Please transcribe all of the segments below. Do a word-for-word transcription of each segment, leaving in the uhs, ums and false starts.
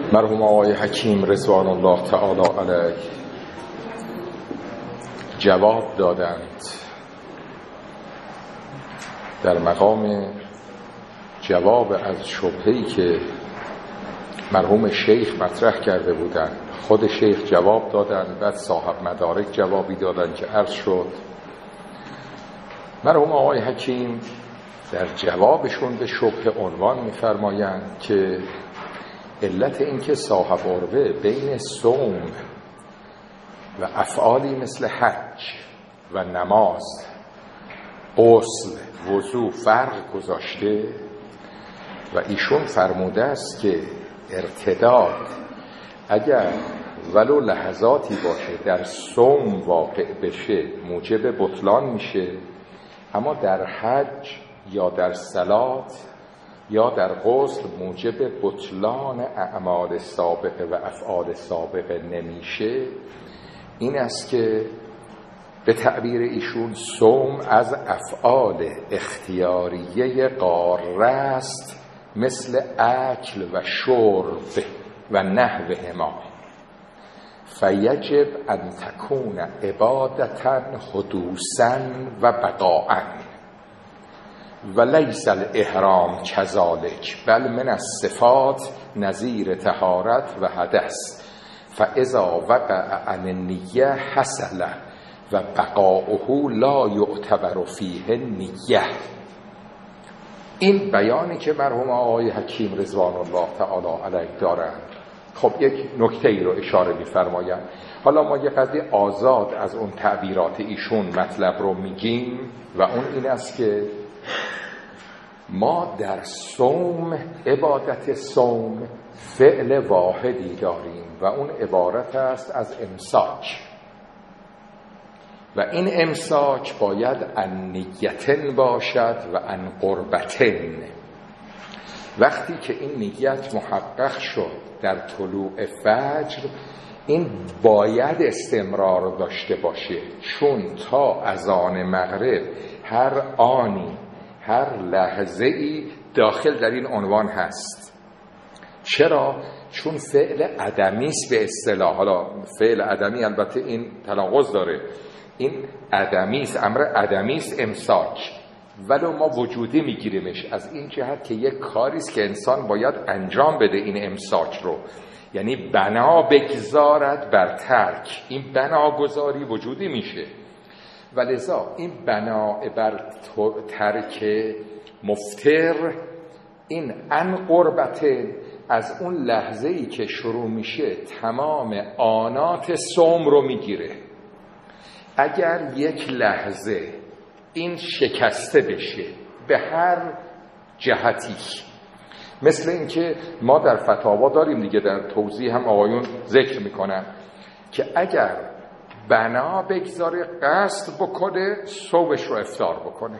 مرحوم آقای حکیم رضوان الله تعالی علیه جواب دادند در مقام جواب از شبهه‌ای که مرحوم شیخ مطرح کرده بودند. خود شیخ جواب دادند، بعد صاحب مدارک جوابی دادند که عرض شد. مرحوم آقای حکیم در جوابشون به شبهه عنوان می‌فرمایند که علت این که صاحب عربه بین صوم و افعالی مثل حج و نماز، غسل، وضو فرق گذاشته و ایشون فرموده است که ارتداد اگر ولو لحظاتی باشه در صوم واقع بشه موجب بطلان میشه، اما در حج یا در صلات یا در غسل موجب بطلان اعمال سابقه و افعال سابقه نمیشه. این است که به تعبیر ایشون صوم از افعال اختیاریه قاره است، مثل اکل و شرب و نحوهما، فیجب ان تکون عبادتا حدوثا و بقاء و لیس الاحرام کذالک بل من الصفات نظیر طهارت و حدث، فاذا وقع عن النیه حصل و بقاؤه لا یعتبر فیه النیه. این بیانی که مرحوم آقای حکیم رضوان الله تعالی علیه دارند، خب یک نکته ای رو اشاره می‌فرمایند. حالا ما یه قضیه آزاد از اون تعبیرات ایشون مطلب رو میگیم و اون این است که ما در صوم، عبادت صوم، فعل واحدی داریم و اون عبارت است از امساک و این امساک باید ان نیتن باشد و ان قربتن. وقتی که این نیت محقق شد در طلوع فجر، این باید استمرار داشته باشه، چون تا اذان مغرب هر آنی هر لحظه ای داخل در این عنوان هست. چرا؟ چون فعل عدمی است به اصطلاح. حالا فعل عدمی البته این تناقض داره، این عدمی است، امر عدمی است امساک، ولو ما وجودی میگیریمش از این جهت که یک کاری است که انسان باید انجام بده این امساک رو، یعنی بنا بگذارد بر ترک. این بناگذاری وجودی میشه، ولذا این بنا بر ترک مفتر، این ان قربت از اون لحظه‌ای که شروع میشه تمام آنات صوم رو میگیره. اگر یک لحظه این شکسته بشه به هر جهتی، مثل این که ما در فتاوا داریم دیگه، در توضیح هم آقایون ذکر میکنن که اگر بنا بگذاره قصد بکنه صومش رو افطار بکنه،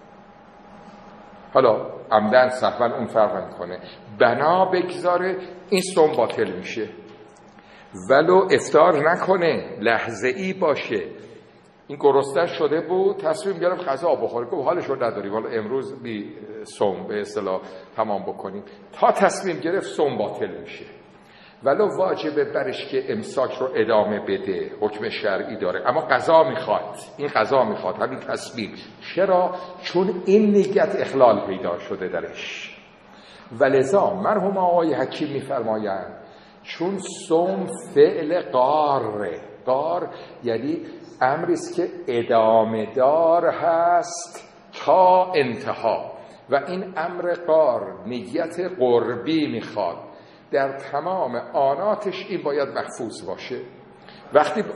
حالا عمدن سهوا اون فرق میکنه، بنا بگذاره این صوم باطل میشه. ولو افطار نکنه، لحظه ای باشه، این گرسنه شده بود تصمیم گرفت غذا بخوره، گفت حالش رو نداریم حالا امروز بی صوم به اصطلاح تمام بکنیم، تا تصمیم گرفت صوم باطل میشه. ولو واجبه برش که امساک رو ادامه بده، حکم شرعی داره، اما قضا میخواد، این قضا میخواد همین تصمیم. چرا؟ چون این نیت اخلال پیدا شده درش. ولذا مرحوم آقای حکیم میفرمایند چون صوم فعل قاره، قار یعنی امری است که ادامه دار هست تا انتها، و این امر قار نیت قربی میخواد، در تمام آناتش این باید محفوظ باشه. وقتی ب...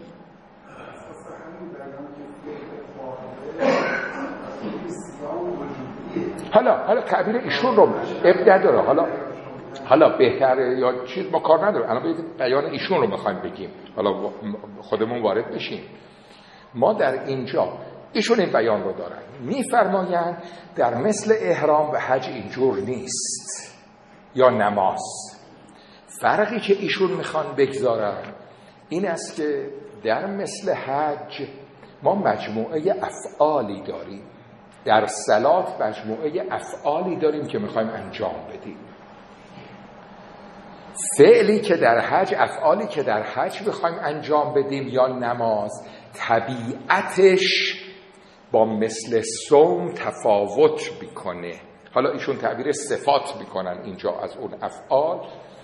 حالا حالا تعبیر ایشون رو اب نداره، حالا حالا بهتره یا چیز ما کار نداره، الان باید بیان ایشون رو میخوایم بگیم، حالا خودمون وارد بشیم. ما در اینجا ایشون این بیان رو دارن، میفرمایند در مثل احرام و حج اینجور نیست یا نماز. فرقی که ایشون میخوان بگذارن این است که در مثل حج ما مجموعه افعالی داریم، در صلات مجموعه افعالی داریم که میخوایم انجام بدیم. فعلی که در حج، افعالی که در حج بخوایم انجام بدیم یا نماز، طبیعتش با مثل صوم تفاوت میکنه. حالا ایشون تعبیر صفات میکنن اینجا از اون افعال.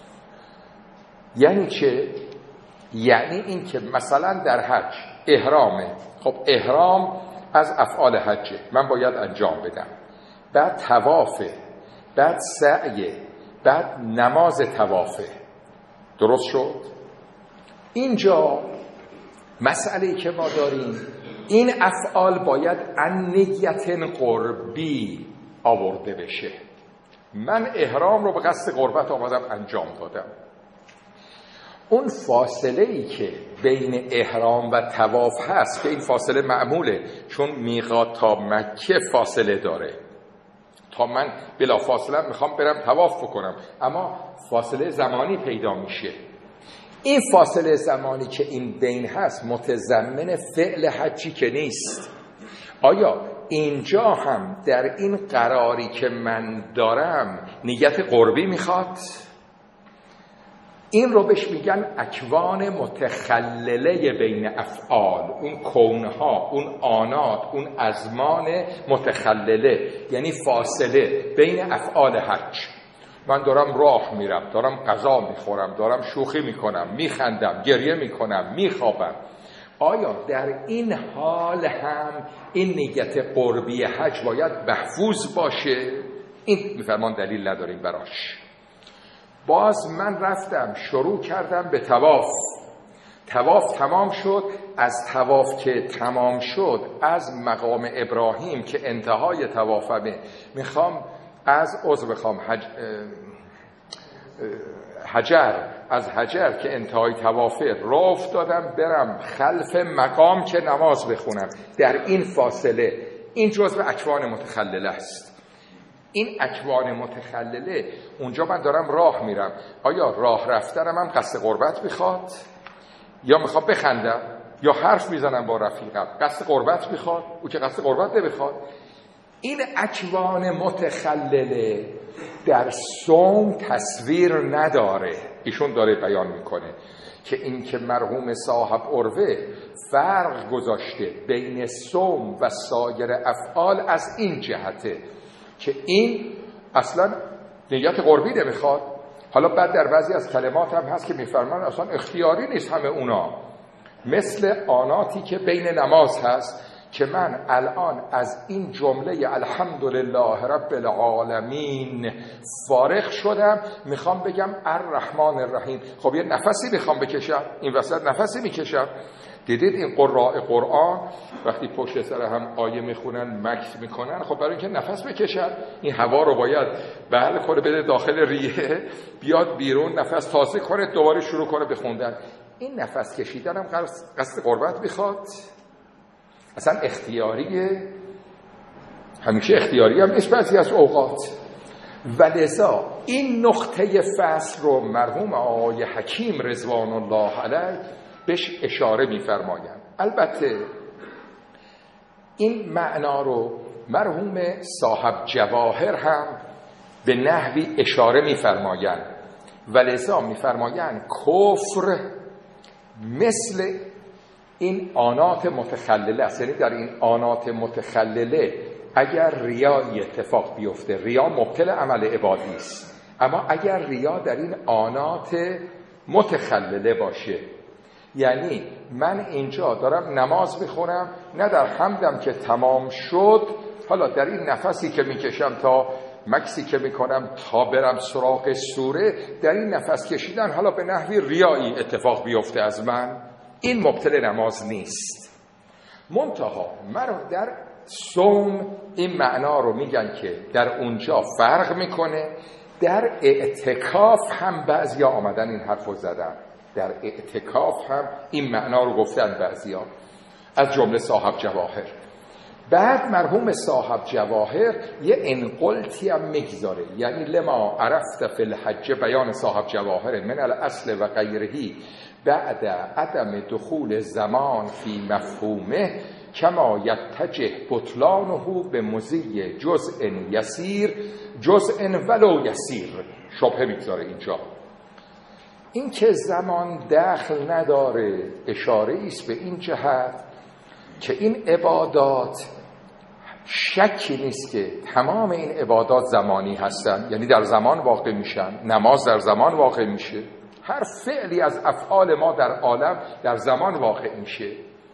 یعنی چه؟ یعنی این که مثلا در حج احرامه، خب احرام از افعال حجه، من باید انجام بدم. بعد طوافه، بعد سعیه، بعد نماز طوافه. درست شد؟ اینجا مسئله‌ای که ما داریم، این افعال باید عن نیت قربی آورده بشه. من احرام رو به قصد قربت آمدم انجام دادم. اون فاصله‌ای که بین احرام و طواف هست که این فاصله معموله، چون میقات تا مکه فاصله داره، تا من بلا فاصله میخوام برم طواف بکنم، اما فاصله زمانی پیدا میشه. این فاصله زمانی که این بین هست متضمن فعل حجی که نیست. آیا اینجا هم در این قراری که من دارم نیت قربی میخواد؟ این رو بهش میگن اکوان متخلله بین افعال، اون کونها، اون آنات، اون ازمان متخلله، یعنی فاصله بین افعال حج. من دارم راه میرم، دارم غذا میخورم، دارم شوخی میکنم، میخندم، گریه میکنم، میخوابم. آیا در این حال هم این نیت قربی حج باید محفوظ باشه؟ این میفرمان دلیل نداریم براش. باز من رفتم شروع کردم به طواف، طواف تمام شد. از طواف که تمام شد، از مقام ابراهیم که انتهای طوافمه، میخوام از عضو بخوام حج... حجر از حجر که انتهای طوافه راه افتادم برم خلف مقام که نماز بخونم. در این فاصله این جزء اکوان متخلله است. این اکوان متخلله اونجا من دارم راه میرم، آیا راه رفتنم هم قصد قربت میخواد یا میخواد بخندم یا حرف میزنم با رفیقم؟ قصد قربت میخواد، او که قصد قربت نمیخواد. این اکوان متخلله در صوم تصویر نداره. ایشون داره بیان میکنه که این که مرحوم صاحب عروه فرق گذاشته بین صوم و سایر افعال از این جهته که این اصلا نیت قربی نمیخواد. حالا بعد در بعضی از کلمات هم هست که میفرمان اصلا اختیاری نیست همه اونا، مثل آناتی که بین نماز هست که من الان از این جمله الحمدلله رب العالمین فارغ شدم، میخوام بگم الرحمن الرحیم. خب یه نفسی میخوام بکشم، این وسط نفسی میکشم. دیدید این قراء قرآن وقتی پشت سر هم آیه میخونن مکث میکنن، خب برای اینکه نفس بکشن این هوا رو باید بله کنه بده داخل ریه، بیاد بیرون، نفس تازه کنه، دوباره شروع کنه به خوندن. این نفس کشیدن هم قصد قربت میخواد؟ اصلا اختیاریه؟ همیشه اختیاری هم نیست بعضی از اوقات. ولذا این نقطه فصل رو مرحوم آقای حکیم رضوان الله علیه بهش اشاره می‌فرمایند. البته این معنا رو مرحوم صاحب جواهر هم به نحوی اشاره می‌فرمایند. ولذا می‌فرمایند کفر مثل این آنات متخلله است. یعنی در این آنات متخلله اگر ریایی اتفاق بیفته، ریا مبطل عمل عبادی است، اما اگر ریا در این آنات متخلله باشه، یعنی من اینجا دارم نماز میخونم، نه در حمدم که تمام شد، حالا در این نفسی که میکشم تا مکسی که میکنم تا برم سراغ سوره، در این نفس کشیدن حالا به نحوی ریایی اتفاق بیفته از من، این مبطل نماز نیست. منتها من در صوم این معنا رو میگن که در اونجا فرق میکنه. در اعتکاف هم بعضیا آمدن این حرف رو زدن، در اعتکاف هم این معنا رو گفتن بعضیا، از جمله صاحب جواهر. بعد مرحوم صاحب جواهر یه انقلتی هم میگذاره، یعنی لما عرفت فی الحج، بیان صاحب جواهر من الاصل و غیرهی بعد عدم دخول زمان فی مفهومه کما یتجه بطلانه به مزی جزء یسیر جزء ولو یسیر. شبهه میگذاره اینجا. این که زمان دخل نداره اشاره ایست به این جهت که این عبادات شکی نیست که تمام این عبادات زمانی هستن، یعنی در زمان واقع میشن. نماز در زمان واقع میشه، هر فعلی از افعال ما در عالم در زمان واقع میشه.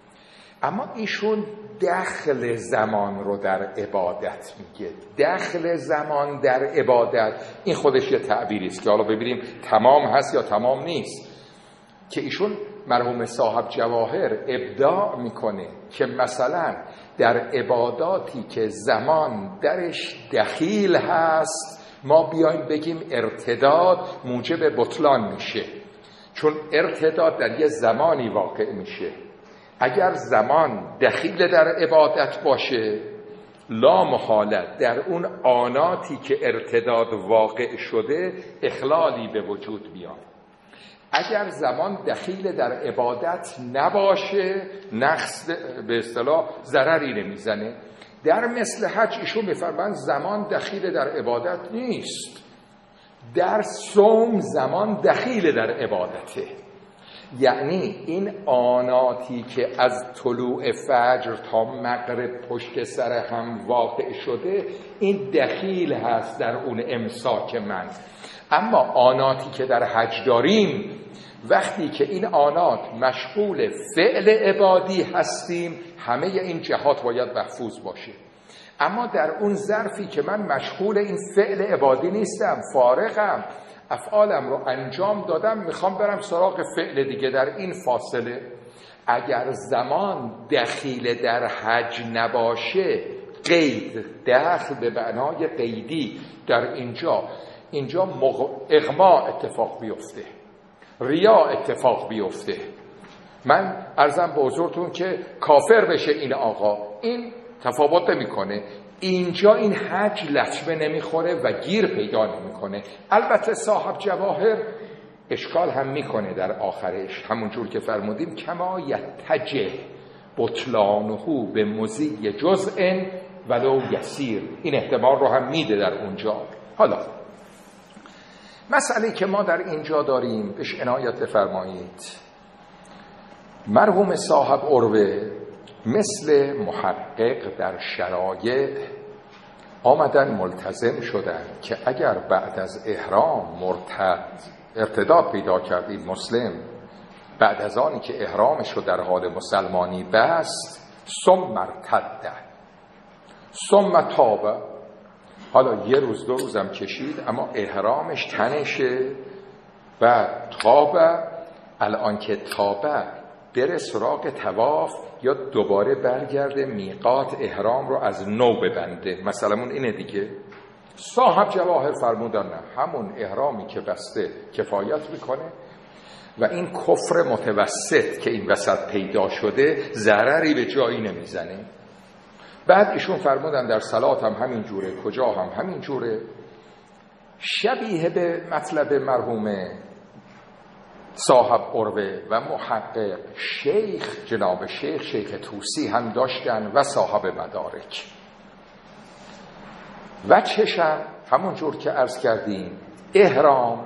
اما ایشون دخل زمان رو در عبادت میگه. دخل زمان در عبادت این خودش یه تعبیری است که حالا ببینیم تمام هست یا تمام نیست. که ایشون مرحوم صاحب جواهر ابداع میکنه که مثلا در عباداتی که زمان درش دخیل هست ما بیایم بگیم ارتداد موجب بطلان میشه، چون ارتداد در یه زمانی واقع میشه. اگر زمان دخیل در عبادت باشه لا محالت در اون آناتی که ارتداد واقع شده اخلالی به وجود بیاد. اگر زمان دخیل در عبادت نباشه نقص به اصطلاح ضرری نمیزنه. در مثل حج ایشون میفرمایند زمان دخیل در عبادت نیست، در صوم زمان دخیل در عبادته. یعنی این آناتی که از طلوع فجر تا مغرب پشت سر هم واقع شده این دخیل هست در اون امساک من. اما آناتی که در حج داریم وقتی که این آنات مشغول فعل عبادی هستیم همه این جهات باید محفوظ باشه. اما در اون ظرفی که من مشغول این فعل عبادی نیستم، فارغم، افعالم رو انجام دادم، میخوام برم سراغ فعل دیگه، در این فاصله اگر زمان دخیل در حج نباشه قید دخل به معنای قیدی در اینجا اینجا مغ... اغما اتفاق بیفته، ریا اتفاق بیفته. من عرضم به حضورتون که کافر بشه این آقا، این تفاوت نمیکنه. اینجا این حج لطمه نمیخوره و گیر پیدا نمیکنه. البته صاحب جواهر اشکال هم میکنه در آخرش، همون جور که فرمودیم کما یتجه بطلانهو به مزی جزء ولو یسیر، این احتمال رو هم میده در اونجا. حالا مسئله که ما در اینجا داریم بهش عنایت بفرمایید. مرحوم صاحب عروه مثل محقق در شرایع آمدن ملتزم شدن که اگر بعد از احرام مرتد ارتداد پیدا کردید مسلم، بعد از آنی که احرامش رو در حال مسلمانی بست ثم ارتد ثم تاب، حالا یه روز دو روزم کشید اما احرامش تنشه و تابه، الان که تابه بره سراغ طواف یا دوباره برگرده میقات احرام رو از نو ببنده، مثلا اون اینه دیگه. صاحب جواهر فرمودن نه، همون احرامی که بسته کفایت میکنه و این کفر متوسط که این وسط پیدا شده ضرری به جایی نمیزنه. بعد ایشون فرمودن در صلات هم همین جوره، کجا هم همین جوره. شبیه به مطلب مرحوم صاحب عروه و محقق شیخ جناب شیخ شیخ طوسی هم داشتن و صاحب مدارک. و چشم همون جور که عرض کردیم احرام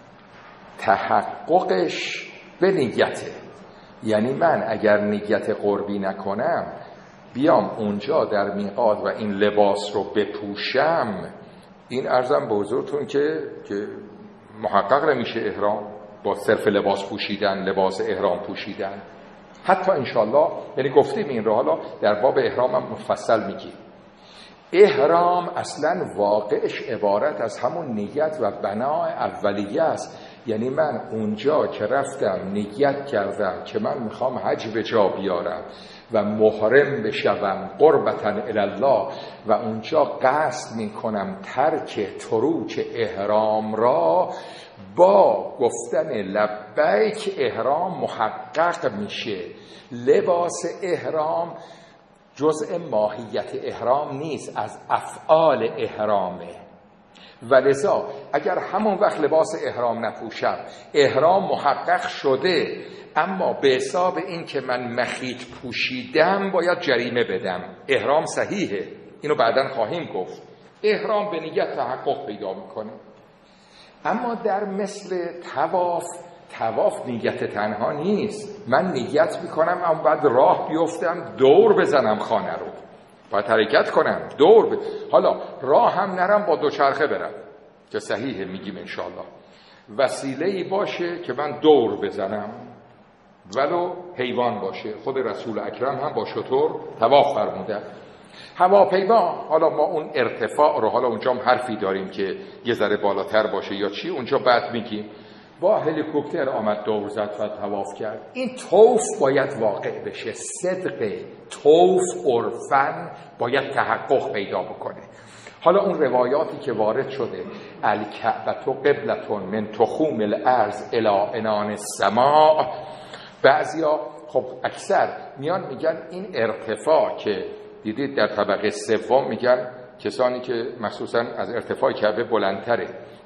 تحققش به نیته، یعنی من اگر نیت قربی نکنم بیام اونجا در میقات و این لباس رو بپوشم، این عرضم به حضورتون که که محقق نمیشه احرام با صرف لباس پوشیدن، لباس احرام پوشیدن. حتی انشالله یعنی گفتیم این رو حالا در باب احرام هم مفصل میگیم. احرام اصلا واقعش عبارت از همون نیت و بنا اولیه است. یعنی من اونجا که رفتم نیت کردم که من میخوام حج به جا بیارم و محرم بشوم قربتاً الله و اونجا قصد میکنم ترک تروک احرام را، با گفتن لبیک احرام محقق میشه. لباس احرام جزء ماهیت احرام نیست، از افعال احرامه. ولذا اگر همون وقت لباس احرام نپوشم احرام محقق شده، اما به حساب این که من مخیط پوشیدم باید جریمه بدم. احرام صحیحه، اینو بعداً خواهیم گفت. احرام به نیت تحقق پیدا میکنه. اما در مثل طواف طواف نیت تنها نیست. من نیت میکنم اما بعد راه بیفتم دور بزنم خانه رو، باید حرکت کنم دور ب... حالا راه هم نرم با دوچرخه برم که صحیحه میگیم انشالله، وسیله‌ای باشه که من دور بزنم ولو حیوان باشه. خود رسول اکرم هم با شتر طواف فرمودن. هواپیما، حالا ما اون ارتفاع رو حالا اونجا هم حرفی داریم که یه ذره بالاتر باشه یا چی، اونجا بعد میگیم. با هلیکوپتر آمد دور زد و طواف کرد. این طوف باید واقع بشه، صدق طوف عرفاً باید تحقق پیدا بکنه. حالا اون روایاتی که وارد شده الکعبة قبلة من تخوم الارض الی عنان السماء، بعضیا خب اکثر میان میگن این ارتفاع که دیدید در طبقه سوم، میگن کسانی که مخصوصا از ارتفاع کعبه بلندتره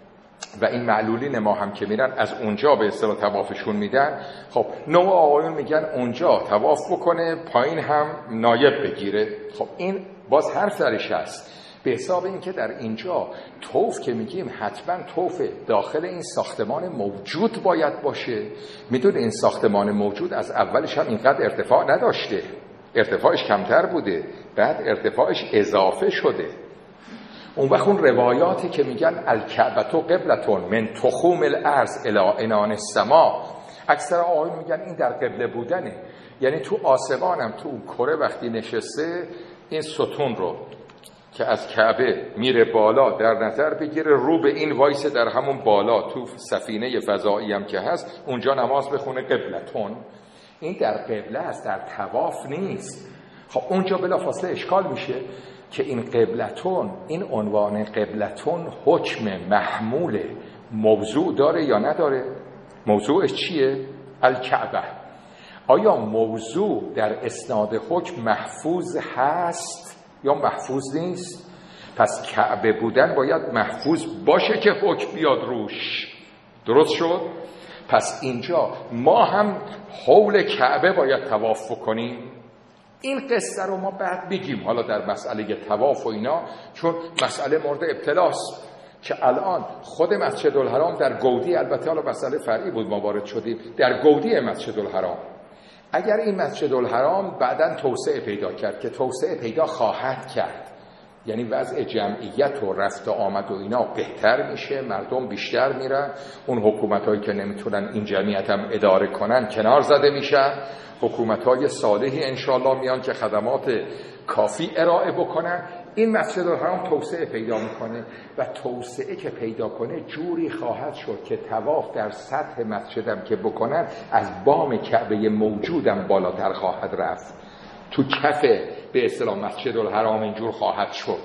و این معلولین ما هم که میرن از اونجا به اصطلاح طوافشون میدن، خب نوع آقایون میگن اونجا طواف بکنه پایین هم نایب بگیره. خب این باز حرف درش هست، به حساب این که در اینجا طوف که میگیم حتما طوف داخل این ساختمان موجود باید باشه. میدون این ساختمان موجود از اولش هم اینقدر ارتفاع نداشته، ارتفاعش کمتر بوده، بعد ارتفاعش اضافه شده. اون وقت اون روایاتی که میگن الکعبة قبلة من تخوم الارض الی عنان السماء، اکثر آقایون میگن این در قبله بودنه، یعنی تو آسمانم تو اون کره وقتی نشسته این ستون رو که از کعبه میره بالا در نظر بگیره، رو به این وایس در همون بالا تو سفینه فضایی هم که هست اونجا نماز بخونه قبلتون. این در قبله است، در طواف نیست. خب اونجا بلافاصله اشکال میشه که این قبلتون، این عنوان قبلتون حکم محمول موضوع داره یا نداره؟ موضوعش چیه؟ الکعبه. آیا موضوع در اسناد حکم محفوظ هست یا محفوظ نیست؟ پس کعبه بودن باید محفوظ باشه که حکم بیاد روش. درست شد؟ پس اینجا ما هم حول کعبه باید طواف بکنیم. این قصه رو ما بعد بگیم حالا در مسئله طواف و اینا، چون مسئله مورد ابتلاست که الان خود مسجد الحرام در گودی، البته حالا مسئله فرعی بود ما وارد شدیم، در گودی مسجد الحرام اگر این مسجد الحرام بعداً توسعه پیدا کرد که توسعه پیدا خواهد کرد، یعنی وضع جمعیت و رفت و آمد و اینا بهتر میشه، مردم بیشتر میرن، اون حکومتایی که نمیتونن این جمعیت هم اداره کنن کنار زده میشن، حکومتای صالحی انشالله میان که خدمات کافی ارائه بکنن، این مسجد الحرام توسعه پیدا میکنه و توسعه که پیدا کنه جوری خواهد شد که طواف در سطح مسجدم که بکنن از بام کعبه موجودم بالاتر خواهد رفت، تو کف به اصطلاح مسجد الحرام اینجور خواهد شد.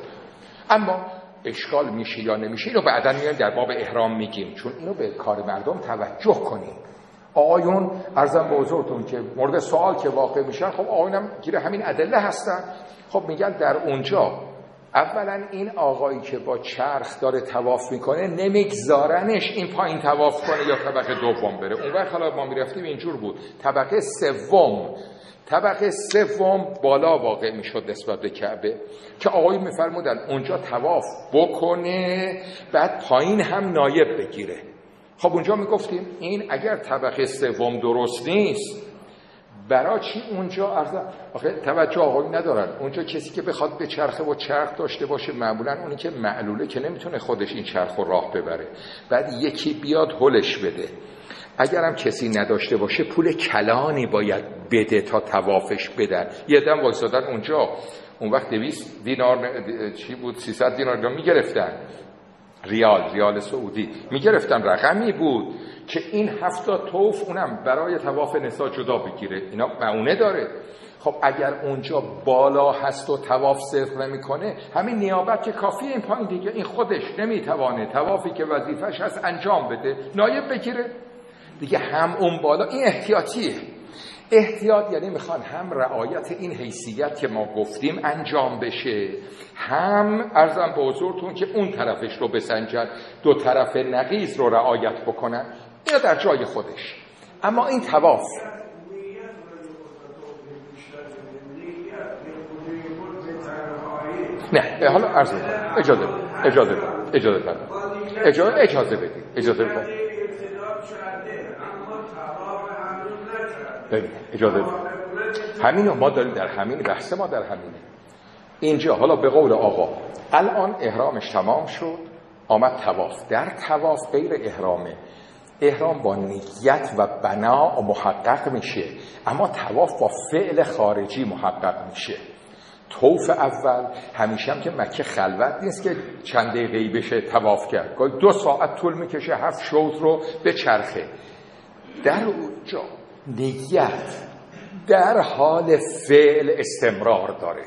اما اشکال میشه یا نمیشه اینو بعداً میایم در باب احرام میگیم، چون اینو به کار مردم توجه کنیم. آقایون عرضم به حضورتون که مورد سوال که واقع میشن، خب آقایونم گیر همین ادله هستن. خب میگن در اونجا اولا این آقایی که با چرخ داره طواف میکنه نمیگذارنش این پایین طواف کنه یا طبقه دوم بره. اون وقت حالا ما میرفتیم اینجور بود، طبقه سوم طبقه سوم بالا واقع میشد نسبت به کعبه، که آقای میفرمودن اونجا طواف بکنه بعد پایین هم نایب بگیره. خب اونجا میگفتیم این اگر طبقه سوم درست نیست برای چی اونجا ارزا؟ آخه توجه آقایی ندارن، اونجا کسی که بخواد به چرخه و چرخ داشته باشه معمولا اونی که معلوله که نمیتونه خودش این چرخ رو راه ببره، بعد یکی بیاد هلش بده. اگرم کسی نداشته باشه پول کلانی باید بده تا طوافش بدن. یه دم وایسادن اونجا، اون وقت دویست دینار چی بود، سیصد دینار میگرفتن، ریال ریال سعودی میگرفتن، رقمی بود که این هفتاد توف اونم برای طواف نساء جدا بگیره، اینا معونه داره. خب اگر اونجا بالا هست و طواف صرف نمیکنه، همین نیابت که کافیه، این پایین دیگه این خودش نمیتوانه طوافی که وظیفش هست انجام بده، نایب بگیره دیگه. هم اون بالا این احتیاطیه. احتیاط یعنی میخوان هم رعایت این حیثیت که ما گفتیم انجام بشه، هم عرضم به حضورتون که اون طرفش رو بسنجن، دو طرف نقیض رو رعایت بکنن، اینا در جای خودش. اما این طواف نه، حالا عرض میکنم اجازه اجازه اجازه اجازه اجازه اجازه بدید اجازه بدید ببین اجازه بده. همینو ما داریم، در همین بحث ما در همینه. اینجا حالا به قول آقا الان احرامش تمام شد، آمد طواف. در طواف غیر احرامه، احرام با نیت و بنا محقق میشه، اما طواف با فعل خارجی محقق میشه. طواف اول همیشه هم که مکه خلوت نیست که چند دقیقه‌ای بشه طواف کرد، گاهی دو ساعت طول میکشه هفت شوط رو به چرخه. در اونجا نیت در حال فعل استمرار داره.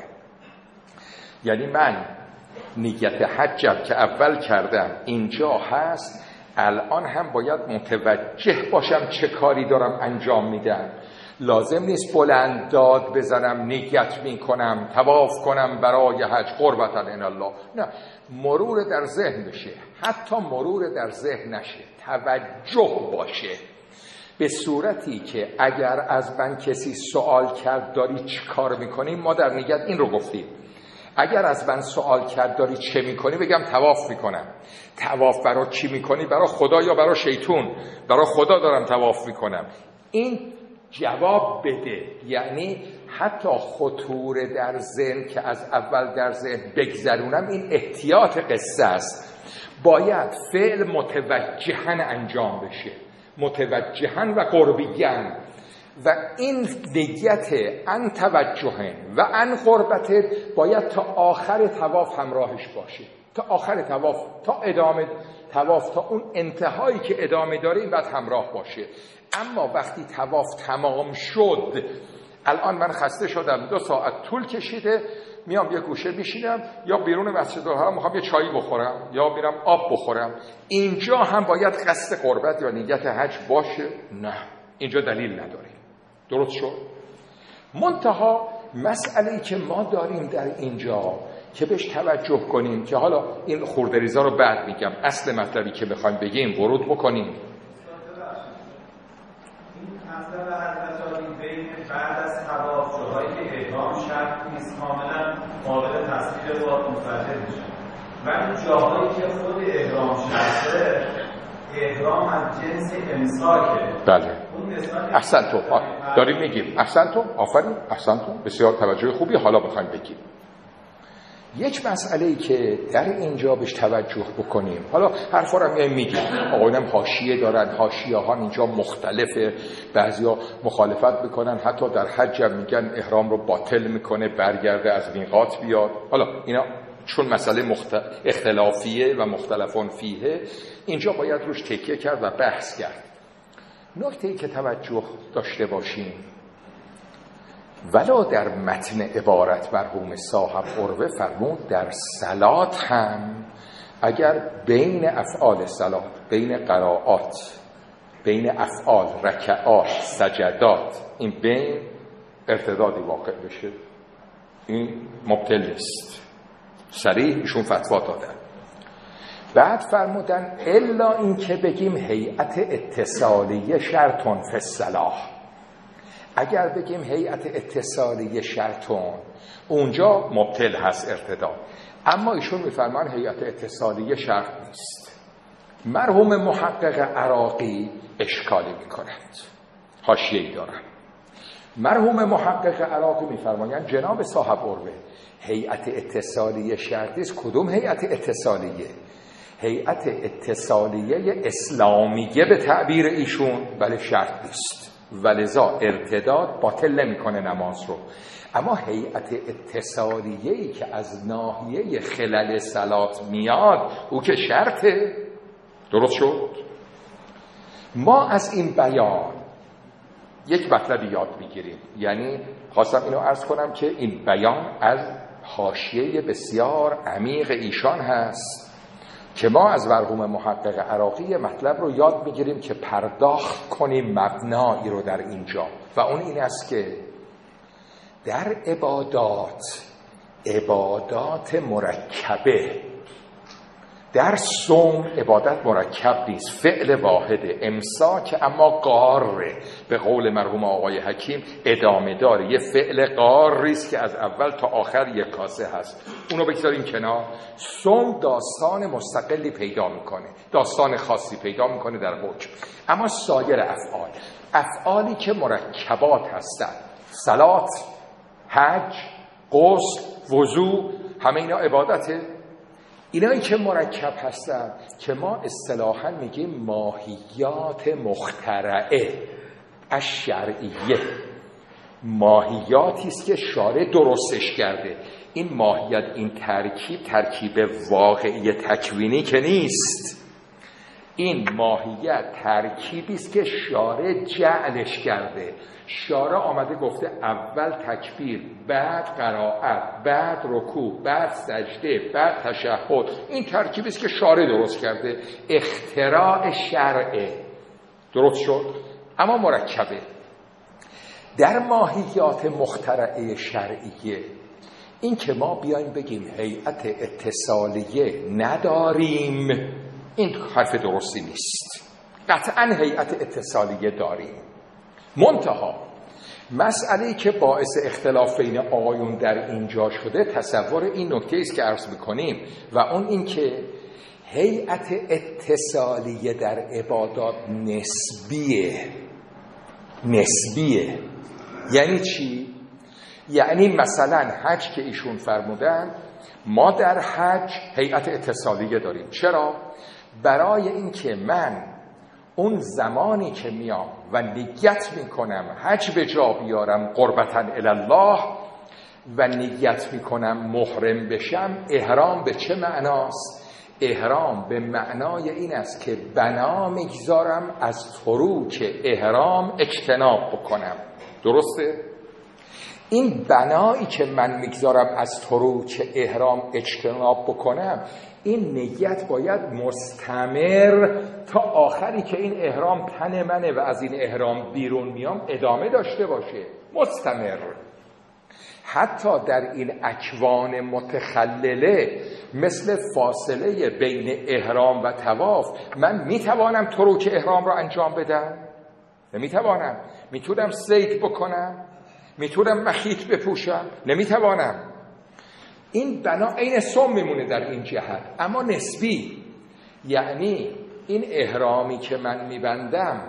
یعنی من نیت حجم که اول کردم اینجا هست، الان هم باید متوجه باشم چه کاری دارم انجام میدم. لازم نیست بلند داد بزنم نیت میکنم طواف کنم برای حج قربتا الی الله، نه، مرور در ذهن بشه. حتی مرور در ذهن نشه، توجه باشه، به صورتی که اگر از من کسی سوال کرد داری چه کار میکنی، ما در نیت این رو گفتیم. اگر از من سوال کرد داری چه میکنی، بگم طواف میکنم. طواف برای چی میکنی؟ برای خدا یا برای شیطون؟ برای خدا دارم طواف میکنم. این جواب بده. یعنی حتی خطور در ذهن که از اول در ذهن بگذرونم، این احتیاط قصه است. باید فعل متوجهن انجام بشه، متوجهن و قربیان، و این نیت ان توجهن و ان قربت باید تا آخر طواف همراهش باشه، تا آخر طواف، تا ادامه طواف، تا اون انتهایی که ادامه داره این باید همراه باشه. اما وقتی طواف تمام شد، الان من خسته شدم، دو ساعت طول کشیده، میام یه گوشه میشینم یا بیرون مسجد الحرام میخوام یه چایی بخورم یا میرم آب بخورم، اینجا هم باید قصد قربت یا نیت حج باشه؟ نه، اینجا دلیل نداره. درست شد؟ منتها مسئله‌ای که ما داریم در اینجا که بهش توجه کنیم، که حالا این خوردریزا رو بعد میگم، اصل مطلبی که بخوایم بگیم ورود بکنیم. این مطلب حضرت بین بعد از طواف جاهایی که احرام شرط نیست کاملا قابل تصویر با متوجه میشه، ولی جاهایی که خود احرام شرطه، احرام از جنس امساکه. بله، احسن تو داریم میگیم، احسن تو، آفرین، احسن تو، بسیار توجه خوبی. حالا بخوایم بگیم یک مسئله‌ای که در اینجا بهش توجه بکنیم. حالا حرفا رو میایم میگیم، آقایانم حاشیه دارن، حاشیه ها اینجا مختلفه، بعضیا مخالفت میکنن، حتی در حج هم میگن احرام رو باطل میکنه، برگرده از میقات بیاد. حالا اینا چون مسئله مخت... اختلافیه و مختلفون فیه، اینجا باید روش تکیه کرد و بحث کرد. نکته‌ای که توجه داشته باشیم، ولو در متن عبارت مرحوم صاحب قربه فرمود در صلات هم اگر بین افعال صلات، بین قرائات، بین افعال رکعات سجدات، این بین ارتدادی واقع بشه، این مبطل است. صریح ایشون فتوا دادن. بعد فرمودن الا این که بگیم هیئت اتصالیه شرطون فی الصلاح، اگر بگیم هیئت اتصالیه شرطون اونجا مبطل هست ارتداد، اما ایشون میفرمان هیئت اتصالیه شرط نیست. مرحوم محقق عراقی اشکالی میکنند، حاشیه‌ای دارن. مرحوم محقق عراقی میفرمایند جناب صاحب قربه هیئت اتصالیه شرط نیست. کدوم هیئت اتصالیه؟ هیئت اتصالیه اسلامیه به تعبیر ایشون بله شرط نیست، ولذا ارتداد باطل نمیکنه نماز رو. اما هیئت اتصالیه‌ای که از ناحیه خلل صلات میاد او که شرطه. درست شد؟ ما از این بیان یک مطلبی یاد میگیریم. یعنی خواستم اینو عرض کنم که این بیان از حاشیه بسیار عمیق ایشان هست که ما از مرحوم محقق عراقی مطلب رو یاد میگیریم که پرداخت کنیم مبنایی رو در اینجا، و اون این است که در عبادات، عبادات مرکبه، در صوم عبادت مرکب نیست، فعل واحد امساک، اما قاره به قول مرحوم آقای حکیم ادامه داره، یه فعل قاریست که از اول تا آخر یک کاسه هست. اونو بگذاریم کنار. صوم داستان مستقلی پیدا میکنه، داستان خاصی پیدا میکنه در حکم. اما سایر افعال، افعالی که مرکبات هستند، صلات، حج، غسل، وضو، همه اینا عبادته. اینایی که مرکب هستن که ما اصطلاحاً میگیم ماهیات مخترعه الشرعیه، ماهیاتی است که شارع درستش کرده. این ماهیت، این ترکیب ترکیب واقعی تکوینی که نیست، این ماهیت ترکیبی است که شارع جعلش کرده. شارع آمده گفته اول تکبیر، بعد قرائت، بعد رکوع، بعد سجده، بعد تشهد. این ترکیبی است که شارع درست کرده، اختراع شرعه. درست شد؟ اما مرکبه. در ماهیات مخترعه شرعیه این که ما بیایم بگیم هیئت اتصالیه نداریم، این حرف درستی نیست. قطعاً هیئت اتصالیه داریم. منتها مسئله‌ای که باعث اختلاف بین آقایون در اینجا شده تصور این نکته است که عرض می‌کنیم، و اون این که هیئت اتصالیه در عبادات نسبیه. نسبیه یعنی چی؟ یعنی مثلا حج که ایشون فرمودن، ما در حج هیئت اتصالیه داریم. چرا؟ برای اینکه من اون زمانی که میام و نیت میکنم حج به جا بیارم قربتاً الله و نیت میکنم محرم بشم، احرام به چه معناست؟ احرام به معنای این است که بنا میگذارم از تروک احرام اجتناب بکنم. درسته؟ این بنایی که من میگذارم از تروک احرام اجتناب بکنم، این نیت باید مستمر تا آخری که این احرام تن منه و از این احرام بیرون میام ادامه داشته باشه، مستمر. حتی در این اکوان متخلله مثل فاصله بین احرام و طواف من میتوانم تروک احرام را انجام بدم؟ نمیتوانم. میتونم صید بکنم؟ میتونم مخیط بپوشم؟ نمیتوانم. این بنا عین صوم میمونه در این جهت، اما نسبی. یعنی این احرامی که من میبندم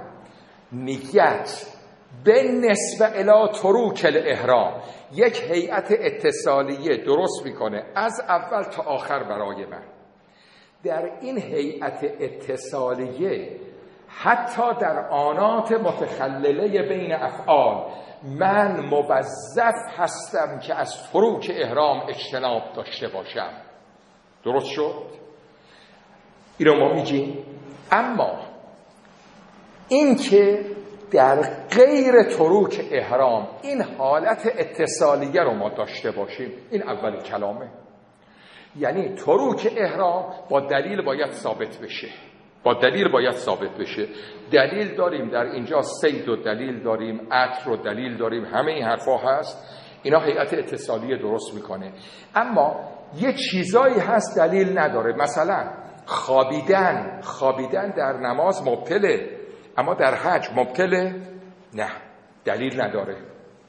نیت به نسبه الی تروک الاحرام یک هیئت اتصالیه درست میکنه از اول تا آخر برای من. در این هیئت اتصالیه حتی در آنات متخلله بین افعال من موظف هستم که از تروک احرام اجتناب داشته باشم. درست شد؟ این رو ما میگیم. اما این که در غیر تروک احرام این حالت اتصالیه رو ما داشته باشیم، این اول کلامه. یعنی تروک احرام با دلیل باید ثابت بشه، با دلیل باید ثابت بشه. دلیل داریم در اینجا، صید و دلیل داریم، عطر و دلیل داریم، همه این حرفا هست. اینا هیئت اتصالیه درست میکنه. اما یه چیزایی هست دلیل نداره. مثلا خوابیدن، خوابیدن در نماز مبطله، اما در حج مبطله؟ نه، دلیل نداره.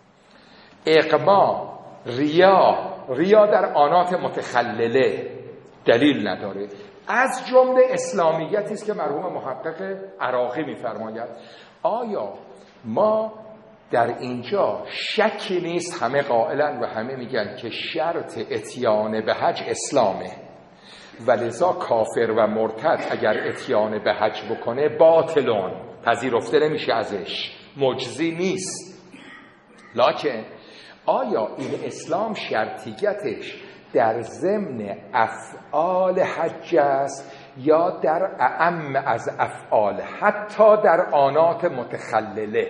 اقما، ریا، ریا در آنات متخلله دلیل نداره. از جمله اسلامیتی است که مرحوم محقق عراقی می‌فرماید. آیا ما در اینجا شکی نیست، همه قائلن و همه میگن که شرط اتیان به حج اسلامه، ولذا کافر و مرتد اگر اتیان به حج بکنه باطلون، پذیرفته نمیشه ازش، مجزی نیست. لکن آیا این اسلام شرطیتش در ضمن افعال حج است یا در اعم از افعال، حتی در آنات متخلله؟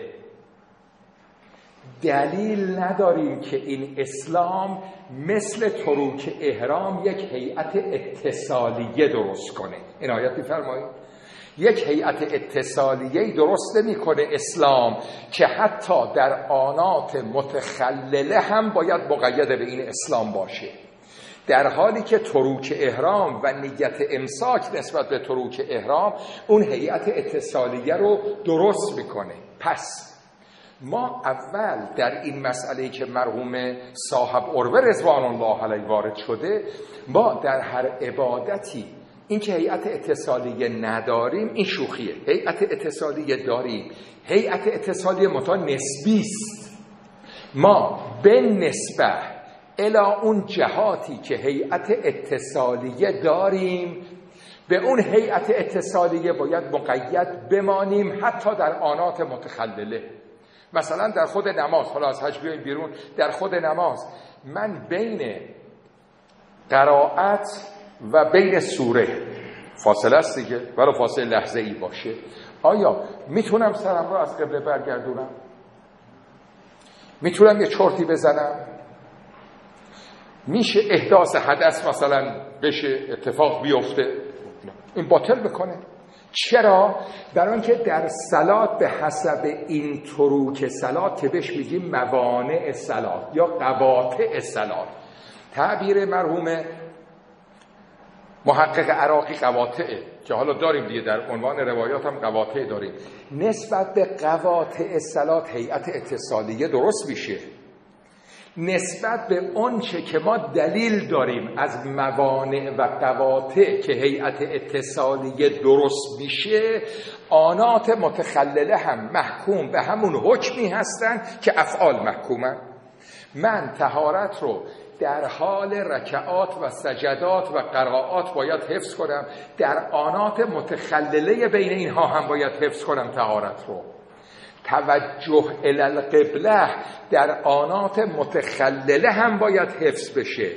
دلیل نداریم که این اسلام مثل تروک احرام یک هیئت اتصالیه درست کنه. این آیت می‌فرمایید یک هیئت اتصالیه درست نمی‌کنه اسلام که حتی در آنات متخلله هم باید مقید به این اسلام باشه. در حالی که تروک احرام و نیت امساک نسبت به تروک احرام اون هیئت اتصالیه رو درست میکنه. پس ما اول در این مسئله که مرحوم صاحب عروه رضوان الله علیه وارد شده، ما در هر عبادتی این که هیئت اتصالیه نداریم این شوخیه. هیئت اتصالیه داریم، هیئت اتصالیه متا نسبی است. ما به نسبه الی اون جهاتی که هیئت اتصالیه داریم، به اون هیئت اتصالیه باید مقید بمانیم، حتی در آنات متخلله. مثلا در خود نماز، حالا از حج بیاییم بیرون، در خود نماز من بین قرائت و بین سوره فاصله است دیگه، ولو فاصله لحظه ای باشه، آیا میتونم سرم رو از قبله برگردونم؟ میتونم یه چرتی بزنم؟ میشه احداث حدث مثلا بشه اتفاق بیفته این باطل بکنه؟ چرا؟ برای اینکه در صلات به حسب این تروک صلات که بهش میگیم موانع صلات یا قواطع صلات، تعبیر مرحوم محقق عراقی قواطعه که حالا داریم دیگه، در عنوان روایات هم قواطع داریم، نسبت به قواطع صلات هیئت اتصالیه درست میشه. نسبت به اون چه که ما دلیل داریم از موانع و قواطع که هیئت اتصالیه درست میشه، آنات متخلله هم محکوم به همون حکمی هستن که افعال محکومن. من طهارت رو در حال رکعات و سجدات و قرائات باید حفظ کنم، در آنات متخلله بین اینها هم باید حفظ کنم طهارت رو. توجه الی القبله در آنات متخلله هم باید حفظ بشه.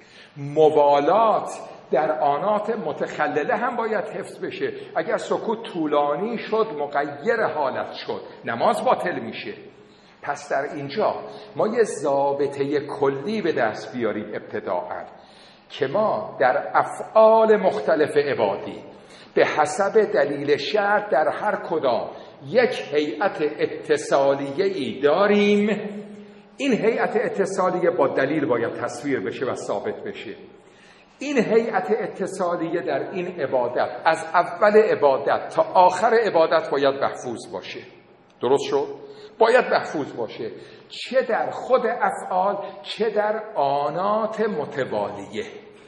موالات در آنات متخلله هم باید حفظ بشه. اگر سکوت طولانی شد، مغیر حالت شد، نماز باطل میشه. پس در اینجا ما یه ضابطه کلی به دست بیاریم ابتداءً که ما در افعال مختلف عبادی به حسب دلیل شرع در هر کدام یک هیئت اتصالیه‌ای داریم. این هیئت اتصالیه با دلیل باید تصویر بشه و ثابت بشه. این هیئت اتصالیه در این عبادت از اول عبادت تا آخر عبادت باید محفوظ باشه. درست شد؟ باید محفوظ باشه، چه در خود افعال چه در آنات متوالیه.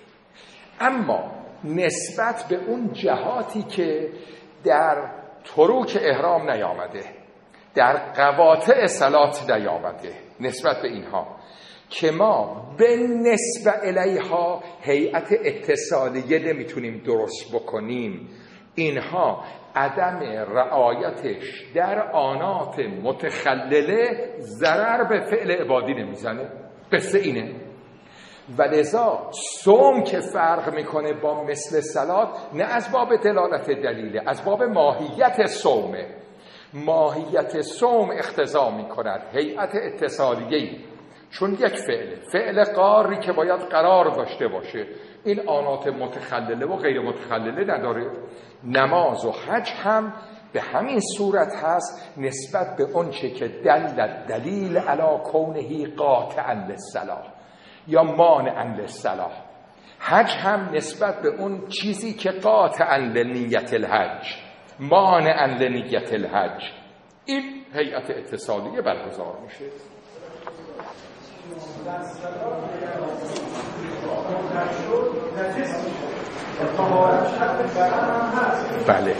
اما نسبت به اون جهاتی که در تروک احرام نیامده، در قواطع صلات نیامده، نسبت به اینها که ما به نسبت الیها هیئت اتصالیه نمیتونیم درست بکنیم، اینها عدم رعایتش در آنات متخلله ضرر به فعل عبادی نمیزنه. قصه اینه. و لذا صوم که فرق میکنه با مثل صلات، نه از باب دلالت دلیله، از باب ماهیت صومه. ماهیت صوم اقتضا میکند هیئت اتصالیه‌ای، چون یک فعل فعل قاری که باید قرار داشته باشه، این آنات متخلله و غیر متخلله نداره. نماز و حج هم به همین صورت هست نسبت به اون چه که دلت دلیل علی کونه قاطعا للصلاة یا مانعا للصلاة. حج هم نسبت به اون چیزی که قاطعا لنیت الحج مانعا لنیت الحج، این هیئت اتصالیه برگزار میشه. بله.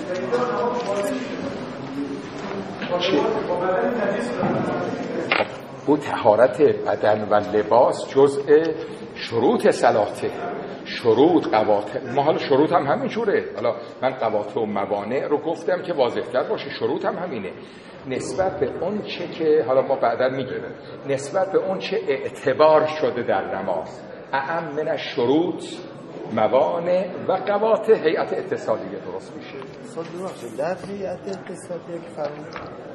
او طهارت بدن و لباس جزء شروط صلاته، شروط قواطع. ما حالا شروط هم همین جوره. حالا من قواطع و موانع رو گفتم که واضح‌تر باشه، شروط هم همینه. نسبت به اون چه که حالا ما بعدا میگیم، نسبت به اون چه اعتبار شده در نماز، اعم من الشروط موانع و قواطع هیئت اتصالیه درست میشه. صد درست در هیئت اتصالیه که فرمود